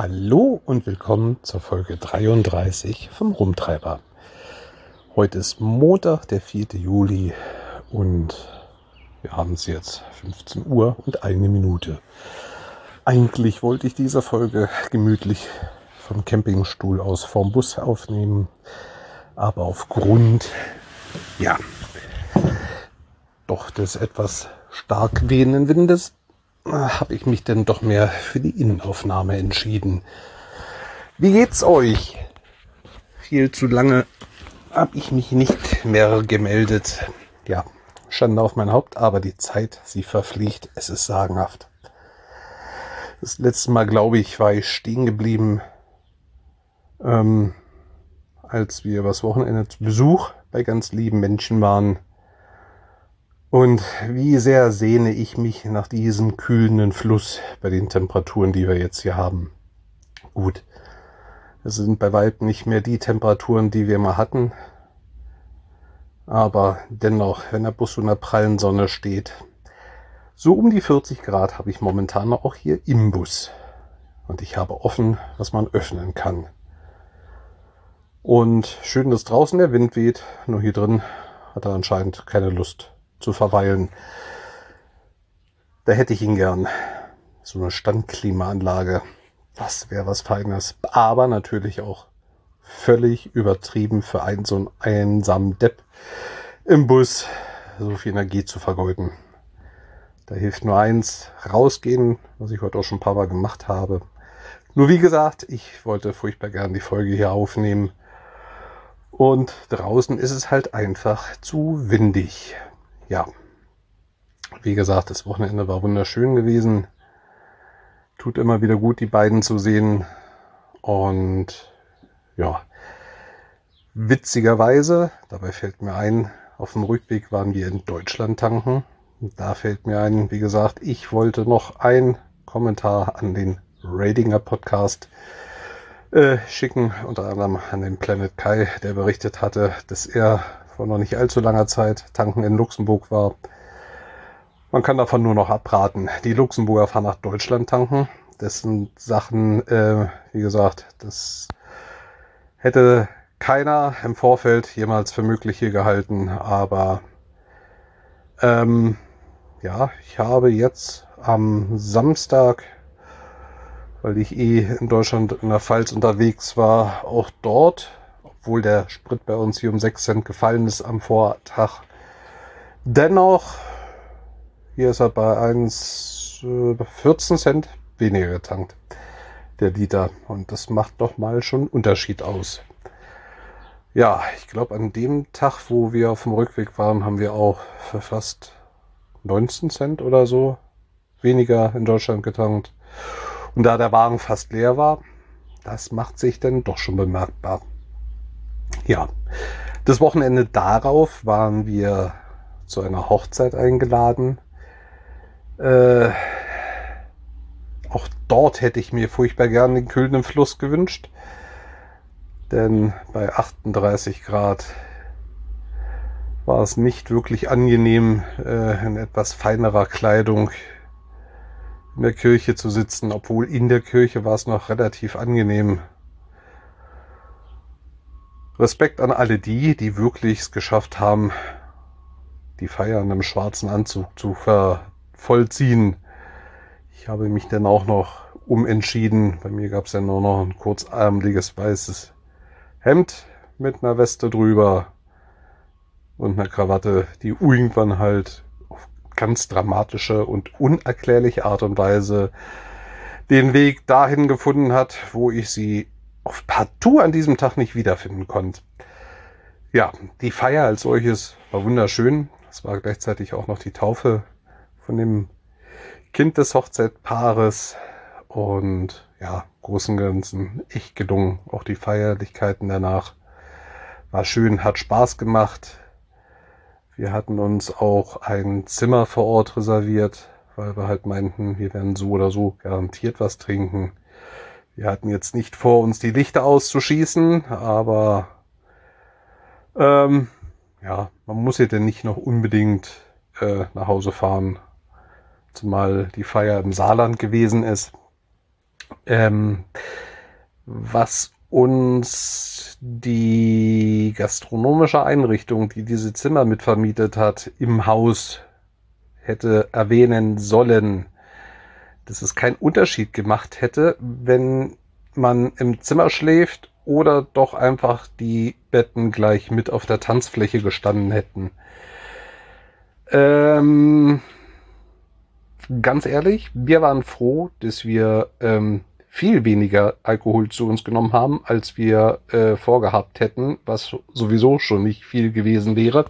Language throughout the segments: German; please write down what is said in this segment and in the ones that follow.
Hallo und willkommen zur Folge 33 vom Rumtreiber. Heute ist Montag, der 4. Juli und wir haben es jetzt 15 Uhr und 1 Minute. Eigentlich wollte ich diese Folge gemütlich vom Campingstuhl aus vorm Bus aufnehmen, aber aufgrund, doch des etwas stark wehenden Windes habe ich mich dann doch mehr für die Innenaufnahme entschieden. Wie geht's euch? Viel zu lange habe ich mich nicht mehr gemeldet. Ja, Schande auf mein Haupt, aber die Zeit, sie verfliegt. Es ist sagenhaft. Das letzte Mal, glaube ich, war ich stehen geblieben, als wir übers Wochenende zu Besuch bei ganz lieben Menschen waren. Und wie sehr sehne ich mich nach diesem kühlenden Fluss bei den Temperaturen, die wir jetzt hier haben. Gut, es sind bei weitem nicht mehr die Temperaturen, die wir mal hatten. Aber dennoch, wenn der Bus unter prallen Sonne steht, so um die 40 Grad habe ich momentan auch hier im Bus. Und ich habe offen, was man öffnen kann. Und schön, dass draußen der Wind weht, nur hier drin hat er anscheinend keine Lust zu verweilen. Da hätte ich ihn gern. So eine Standklimaanlage. Das wäre was Feines. Aber natürlich auch völlig übertrieben für einen so einen einsamen Depp im Bus so viel Energie zu vergeuden. Da hilft nur eins, rausgehen, was ich heute auch schon ein paar Mal gemacht habe. Nur wie gesagt, ich wollte furchtbar gern die Folge hier aufnehmen. Und draußen ist es halt einfach zu windig. Ja, wie gesagt, das Wochenende war wunderschön gewesen. Tut immer wieder gut, die beiden zu sehen. Und ja, witzigerweise, dabei fällt mir ein, auf dem Rückweg waren wir in Deutschland tanken. Da fällt mir ein, wie gesagt, ich wollte noch einen Kommentar an den Ratinger Podcast schicken, unter anderem an den Planet Kai, der berichtet hatte, dass er vor noch nicht allzu langer Zeit tanken in Luxemburg war. Man kann davon nur noch abraten. Die Luxemburger fahren nach Deutschland tanken. Das sind Sachen, wie gesagt, das hätte keiner im Vorfeld jemals für möglich hier gehalten. Aber ich habe jetzt am Samstag, weil ich in Deutschland in der Pfalz unterwegs war, auch dort, obwohl der Sprit bei uns hier um 6 Cent gefallen ist am Vortag. Dennoch, hier ist er bei 14 Cent weniger getankt, der Liter. Und das macht doch mal schon einen Unterschied aus. Ja, ich glaube, an dem Tag, wo wir auf dem Rückweg waren, haben wir auch für fast 19 Cent oder so weniger in Deutschland getankt. Und da der Wagen fast leer war, das macht sich dann doch schon bemerkbar. Ja, das Wochenende darauf waren wir zu einer Hochzeit eingeladen. Auch dort hätte ich mir furchtbar gern den kühlenden Fluss gewünscht. Denn bei 38 Grad war es nicht wirklich angenehm, in etwas feinerer Kleidung in der Kirche zu sitzen, obwohl in der Kirche war es noch relativ angenehm. Respekt an alle die wirklich es geschafft haben, die Feier in einem schwarzen Anzug zu vollziehen. Ich habe mich dann auch noch umentschieden. Bei mir gab es ja nur noch ein kurzärmeliges weißes Hemd mit einer Weste drüber und einer Krawatte, die irgendwann halt auf ganz dramatische und unerklärliche Art und Weise den Weg dahin gefunden hat, wo ich sie auf partout an diesem Tag nicht wiederfinden konnte. Ja, die Feier als solches war wunderschön. Es war gleichzeitig auch noch die Taufe von dem Kind des Hochzeitpaares und ja, großen und Ganzen echt gelungen. Auch die Feierlichkeiten danach war schön, hat Spaß gemacht. Wir hatten uns auch ein Zimmer vor Ort reserviert, weil wir halt meinten, wir werden so oder so garantiert was trinken. Wir hatten jetzt nicht vor, uns die Lichter auszuschießen, aber man muss ja denn nicht noch unbedingt nach Hause fahren, zumal die Feier im Saarland gewesen ist. Ähm, was uns die gastronomische Einrichtung, die diese Zimmer mitvermietet hat, im Haus hätte erwähnen sollen, dass es keinen Unterschied gemacht hätte, wenn man im Zimmer schläft oder doch einfach die Betten gleich mit auf der Tanzfläche gestanden hätten. Ganz ehrlich, wir waren froh, dass wir viel weniger Alkohol zu uns genommen haben, als wir vorgehabt hätten, was sowieso schon nicht viel gewesen wäre.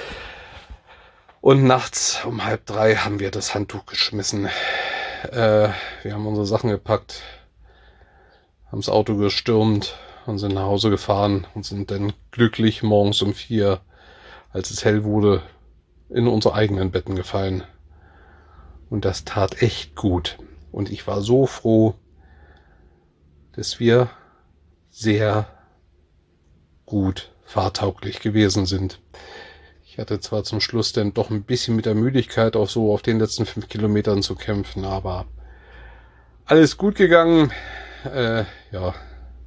Und nachts um 2:30 haben wir das Handtuch geschmissen. Wir haben unsere Sachen gepackt, haben das Auto gestürmt und sind nach Hause gefahren und sind dann glücklich morgens um 4, als es hell wurde, in unsere eigenen Betten gefallen. Und das tat echt gut. Und ich war so froh, dass wir sehr gut fahrtauglich gewesen sind. Ich hatte zwar zum Schluss dann doch ein bisschen mit der Müdigkeit auch so auf den letzten 5 Kilometern zu kämpfen, aber alles gut gegangen. Ja.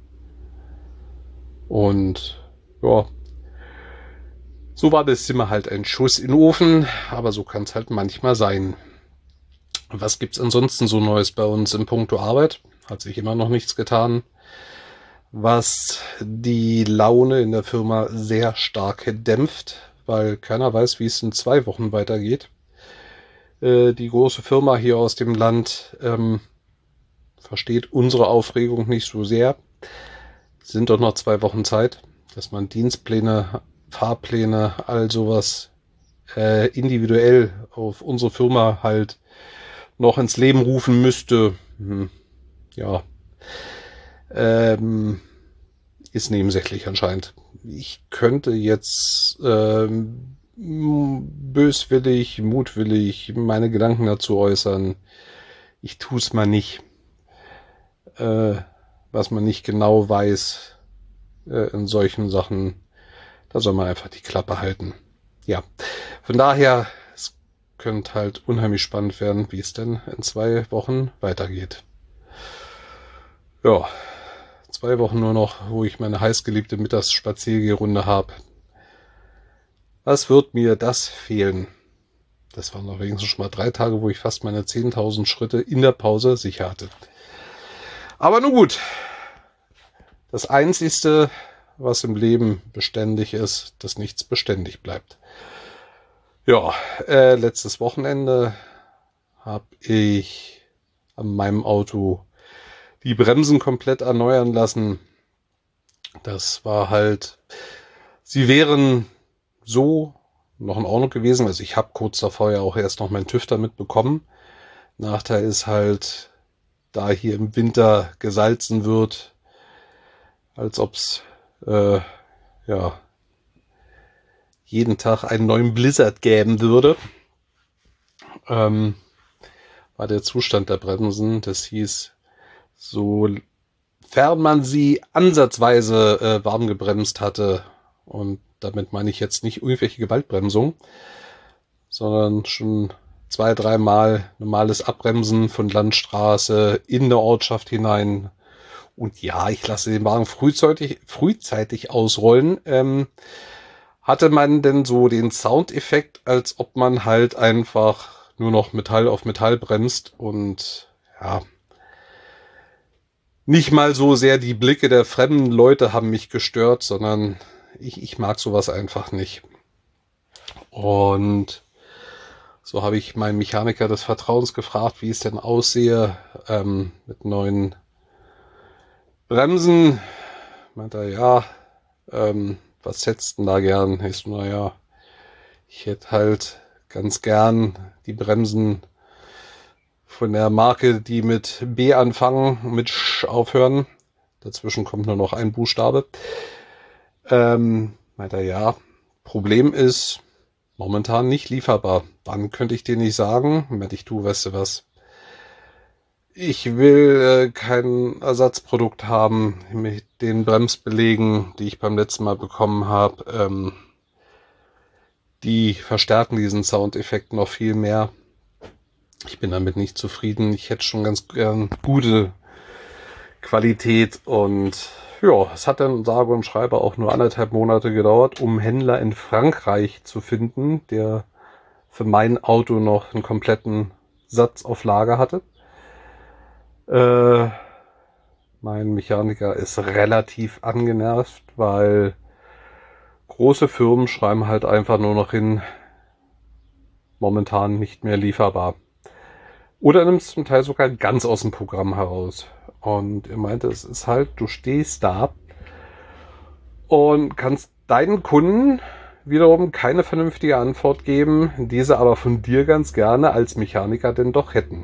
Und ja, so war das Zimmer halt ein Schuss in den Ofen, aber so kann es halt manchmal sein. Was gibt's ansonsten so Neues bei uns in puncto Arbeit? Hat sich immer noch nichts getan, was die Laune in der Firma sehr stark dämpft, weil keiner weiß, wie es in 2 Wochen weitergeht. Die große Firma hier aus dem Land versteht unsere Aufregung nicht so sehr. Es sind doch noch 2 Wochen Zeit, dass man Dienstpläne, Fahrpläne, all sowas individuell auf unsere Firma halt noch ins Leben rufen müsste. Ja, ist nebensächlich anscheinend. Ich könnte jetzt böswillig, mutwillig meine Gedanken dazu äußern. Ich tue es mal nicht. Was man nicht genau weiß in solchen Sachen, da soll man einfach die Klappe halten. Ja, von daher, es könnte halt unheimlich spannend werden, wie es denn in 2 Wochen weitergeht. Ja, 2 Wochen nur noch, wo ich meine heißgeliebte Mittagsspaziergehrunde habe. Was wird mir das fehlen? Das waren noch wenigstens schon mal 3 Tage, wo ich fast meine 10.000 Schritte in der Pause sicher hatte. Aber nun gut, das Einzigste, was im Leben beständig ist, dass nichts beständig bleibt. Ja, letztes Wochenende habe ich an meinem Auto die Bremsen komplett erneuern lassen. Das war halt, sie wären so noch in Ordnung gewesen. Also ich habe kurz davor ja auch erst noch meinen TÜV damit bekommen. Nachteil ist halt, da hier im Winter gesalzen wird, als ob's ja jeden Tag einen neuen Blizzard geben würde, war der Zustand der Bremsen. Das hieß, sofern man sie ansatzweise warm gebremst hatte, und damit meine ich jetzt nicht irgendwelche Gewaltbremsung, sondern schon 2, 3 Mal normales Abbremsen von Landstraße in eine Ortschaft hinein. Und ja, ich lasse den Wagen frühzeitig ausrollen. Hatte man denn so den Soundeffekt, als ob man halt einfach nur noch Metall auf Metall bremst und ja, nicht mal so sehr die Blicke der fremden Leute haben mich gestört, sondern ich mag sowas einfach nicht. Und so habe ich meinen Mechaniker des Vertrauens gefragt, wie es denn aussehe mit neuen Bremsen. Meint er, ja, was hättest du denn da gern? Ich so, naja, ich hätte halt ganz gern die Bremsen von der Marke, die mit B anfangen, mit Sch aufhören. Dazwischen kommt nur noch ein Buchstabe. Meint er, ja, Problem ist momentan nicht lieferbar. Wann könnte ich dir nicht sagen? Meint ich, du, weißt du was? Ich will kein Ersatzprodukt haben mit den Bremsbelägen, die ich beim letzten Mal bekommen habe. Die verstärken diesen Soundeffekt noch viel mehr. Ich bin damit nicht zufrieden. Ich hätte schon ganz gern gute Qualität. Und ja, es hat dann sage und schreibe auch nur 1,5 Monate gedauert, um einen Händler in Frankreich zu finden, der für mein Auto noch einen kompletten Satz auf Lager hatte. Mein Mechaniker ist relativ angenervt, weil große Firmen schreiben halt einfach nur noch hin, momentan nicht mehr lieferbar. Oder nimmst zum Teil sogar ganz aus dem Programm heraus. Und er meinte, es ist halt, du stehst da und kannst deinen Kunden wiederum keine vernünftige Antwort geben, diese aber von dir ganz gerne als Mechaniker denn doch hätten.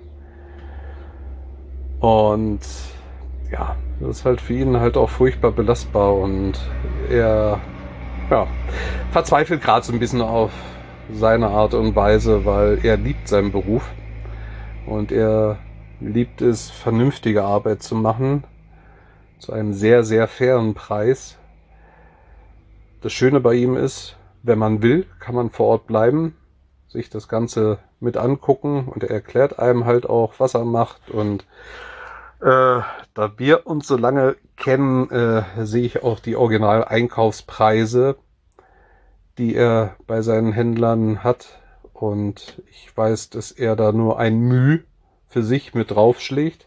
Und ja, das ist halt für ihn halt auch furchtbar belastbar und er verzweifelt gerade so ein bisschen auf seine Art und Weise, weil er liebt seinen Beruf und er liebt es, vernünftige Arbeit zu machen, zu einem sehr, sehr fairen Preis. Das Schöne bei ihm ist, wenn man will, kann man vor Ort bleiben, sich das Ganze mit angucken und er erklärt einem halt auch, was er macht. Und da wir uns so lange kennen, sehe ich auch die Original-Einkaufspreise, die er bei seinen Händlern hat. Und ich weiß, dass er da nur ein Müh für sich mit draufschlägt.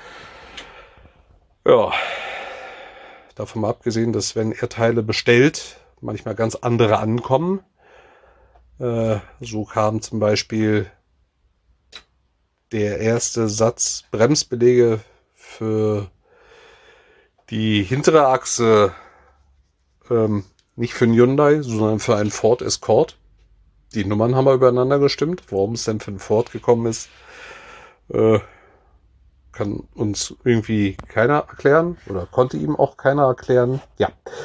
Ja, davon mal abgesehen, dass wenn er Teile bestellt, manchmal ganz andere ankommen. So kam zum Beispiel der erste Satz Bremsbeläge für die hintere Achse, nicht für einen Hyundai, sondern für einen Ford Escort. Die Nummern haben wir übereinander gestimmt. Warum es denn für einen Ford gekommen ist, kann uns irgendwie keiner erklären oder konnte ihm auch keiner erklären. Ja,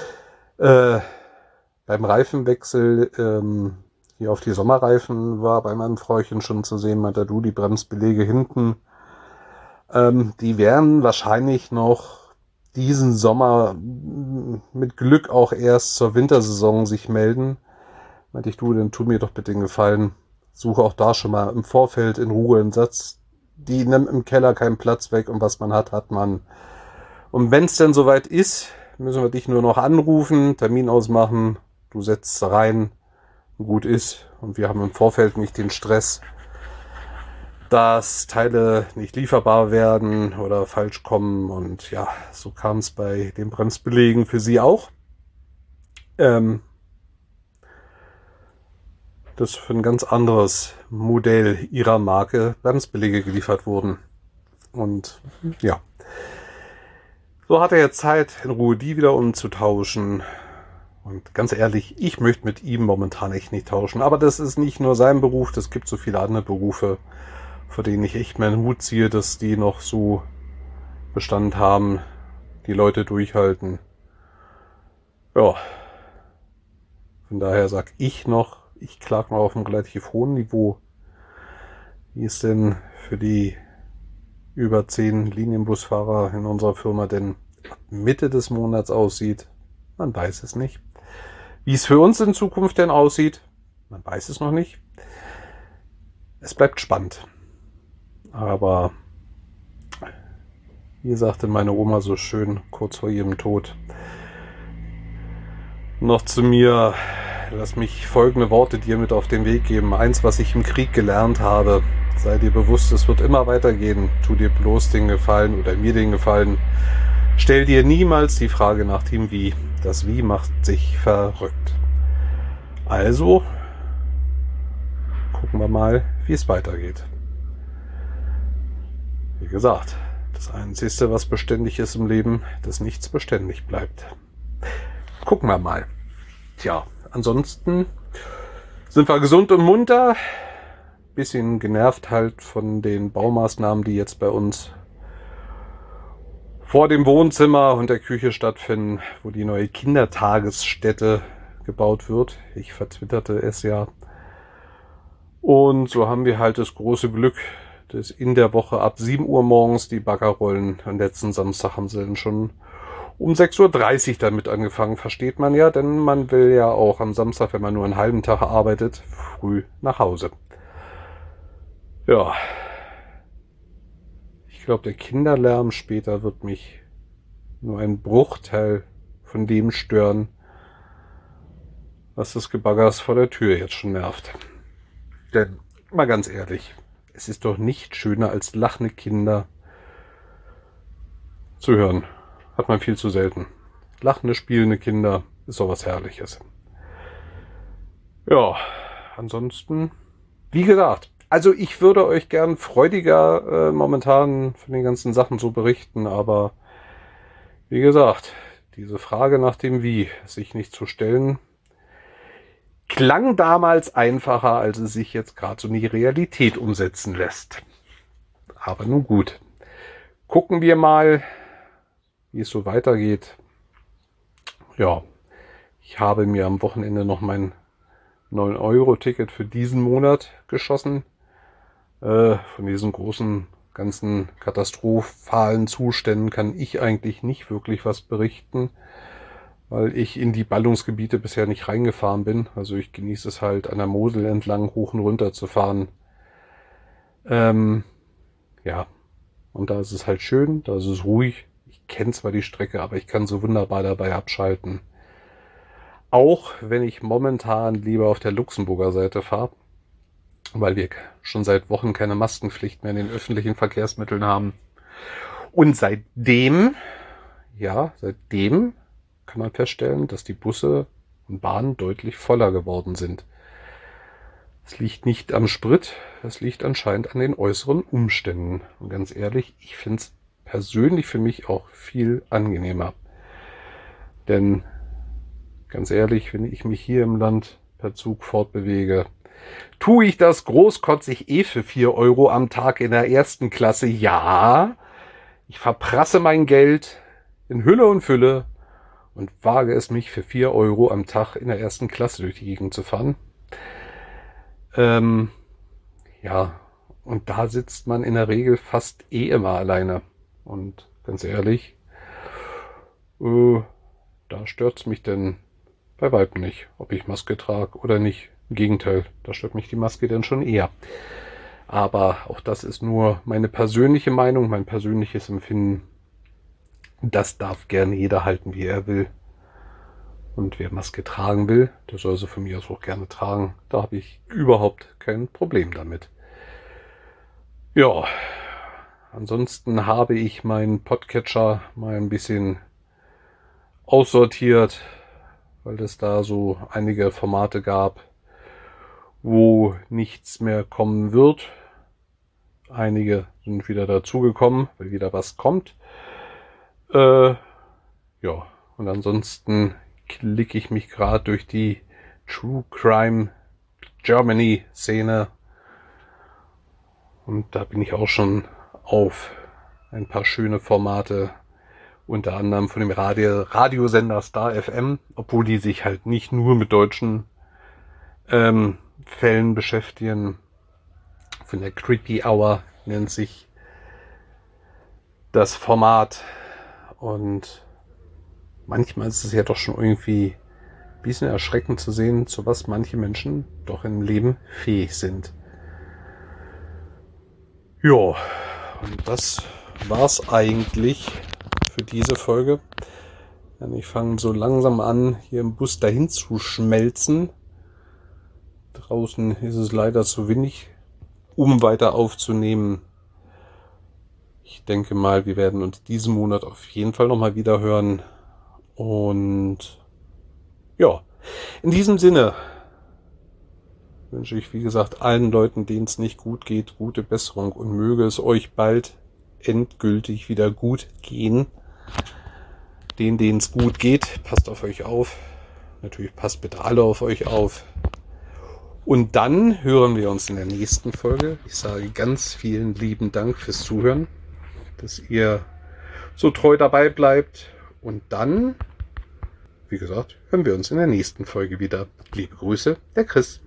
beim Reifenwechsel hier auf die Sommerreifen war bei meinem Frauchen schon zu sehen, meinte du, die Bremsbeläge hinten, die werden wahrscheinlich noch diesen Sommer mit Glück auch erst zur Wintersaison sich melden. Meinte ich, du, dann tu mir doch bitte den Gefallen, suche auch da schon mal im Vorfeld in Ruhe einen Satz. Die nimmt im Keller keinen Platz weg und was man hat, hat man. Und wenn es denn soweit ist, müssen wir dich nur noch anrufen, Termin ausmachen, du setzt rein, gut ist. Und wir haben im Vorfeld nicht den Stress, dass Teile nicht lieferbar werden oder falsch kommen. Und ja, so kam es bei den Bremsbelägen für sie auch. Dass für ein ganz anderes Modell ihrer Marke Bremsbeläge geliefert wurden. Und ja, so hat er jetzt Zeit, in Ruhe die wieder umzutauschen. Und ganz ehrlich, ich möchte mit ihm momentan echt nicht tauschen. Aber das ist nicht nur sein Beruf, das gibt so viele andere Berufe, vor denen ich echt meinen Hut ziehe, dass die noch so Bestand haben, die Leute durchhalten. Ja, von daher sag ich noch, ich klage mal auf einem relativ hohen Niveau. Wie es denn für die über 10 Linienbusfahrer in unserer Firma denn ab Mitte des Monats aussieht, man weiß es nicht. Wie es für uns in Zukunft denn aussieht, man weiß es noch nicht. Es bleibt spannend. Aber wie sagte meine Oma so schön kurz vor ihrem Tod noch zu mir: Lass mich folgende Worte dir mit auf den Weg geben. Eins, was ich im Krieg gelernt habe. Sei dir bewusst, es wird immer weitergehen. Tu dir bloß den Gefallen oder mir den Gefallen. Stell dir niemals die Frage nach dem Wie. Das Wie macht sich verrückt. Also, gucken wir mal, wie es weitergeht. Wie gesagt, das Einzige, was beständig ist im Leben, dass nichts beständig bleibt. Gucken wir mal. Tja, ansonsten sind wir gesund und munter. Bisschen genervt halt von den Baumaßnahmen, die jetzt bei uns vor dem Wohnzimmer und der Küche stattfinden, wo die neue Kindertagesstätte gebaut wird. Ich vertwitterte es ja. Und so haben wir halt das große Glück, dass in der Woche ab 7 Uhr morgens die Bagger rollen. Am letzten Samstag haben sie dann schon um 6:30 Uhr damit angefangen, versteht man ja, denn man will ja auch am Samstag, wenn man nur einen halben Tag arbeitet, früh nach Hause. Ja, ich glaube, der Kinderlärm später wird mich nur ein Bruchteil von dem stören, was das Gebaggers vor der Tür jetzt schon nervt. Denn, mal ganz ehrlich, es ist doch nicht schöner als lachende Kinder zu hören. Hat man viel zu selten. Lachende, spielende Kinder ist doch was Herrliches. Ja, ansonsten, wie gesagt, also ich würde euch gern freudiger momentan von den ganzen Sachen so berichten, aber wie gesagt, diese Frage nach dem Wie sich nicht zu stellen, klang damals einfacher, als es sich jetzt gerade so in die Realität umsetzen lässt. Aber nun gut, gucken wir mal, wie es so weitergeht. Ja, ich habe mir am Wochenende noch mein 9-Euro-Ticket für diesen Monat geschossen. Von diesen großen, ganzen katastrophalen Zuständen kann ich eigentlich nicht wirklich was berichten, weil ich in die Ballungsgebiete bisher nicht reingefahren bin. Also ich genieße es halt, an der Mosel entlang hoch und runter zu fahren. Ja, und da ist es halt schön, da ist es ruhig. Ich kenne zwar die Strecke, aber ich kann so wunderbar dabei abschalten. Auch wenn ich momentan lieber auf der Luxemburger Seite fahre, weil wir schon seit Wochen keine Maskenpflicht mehr in den öffentlichen Verkehrsmitteln haben. Und seitdem kann man feststellen, dass die Busse und Bahnen deutlich voller geworden sind. Es liegt nicht am Sprit, es liegt anscheinend an den äußeren Umständen. Und ganz ehrlich, ich finde es persönlich für mich auch viel angenehmer. Denn ganz ehrlich, wenn ich mich hier im Land per Zug fortbewege, tue ich das großkotzig für 4 Euro am Tag in der ersten Klasse? Ja, ich verprasse mein Geld in Hülle und Fülle und wage es, mich für 4 Euro am Tag in der ersten Klasse durch die Gegend zu fahren. Ja, und da sitzt man in der Regel fast immer alleine. Und ganz ehrlich, da stört's mich denn bei weitem nicht, ob ich Maske trage oder nicht. Im Gegenteil, da stört mich die Maske dann schon eher. Aber auch das ist nur meine persönliche Meinung, mein persönliches Empfinden. Das darf gerne jeder halten, wie er will. Und wer Maske tragen will, der soll sie von mir aus auch gerne tragen. Da habe ich überhaupt kein Problem damit. Ja, ansonsten habe ich meinen Podcatcher mal ein bisschen aussortiert, weil es da so einige Formate gab, wo nichts mehr kommen wird. Einige sind wieder dazugekommen, weil wieder was kommt. Ja, und ansonsten klicke ich mich gerade durch die True Crime Germany Szene. Und da bin ich auch schon auf ein paar schöne Formate, unter anderem von dem Radiosender Star FM, obwohl die sich halt nicht nur mit deutschen Fällen beschäftigen. Von der Creepy Hour nennt sich das Format. Und manchmal ist es ja doch schon irgendwie ein bisschen erschreckend zu sehen, zu was manche Menschen doch im Leben fähig sind. Ja, und das war's eigentlich für diese Folge. Ich fange so langsam an, hier im Bus dahin zu schmelzen. Draußen ist es leider zu windig, um weiter aufzunehmen. Ich denke mal, wir werden uns diesen Monat auf jeden Fall nochmal wieder hören. Und ja, in diesem Sinne wünsche ich, wie gesagt, allen Leuten, denen es nicht gut geht, gute Besserung und möge es euch bald endgültig wieder gut gehen. Denen es gut geht, passt auf euch auf. Natürlich passt bitte alle auf euch auf. Und dann hören wir uns in der nächsten Folge. Ich sage ganz vielen lieben Dank fürs Zuhören, dass ihr so treu dabei bleibt. Und dann, wie gesagt, hören wir uns in der nächsten Folge wieder. Liebe Grüße, der Chris.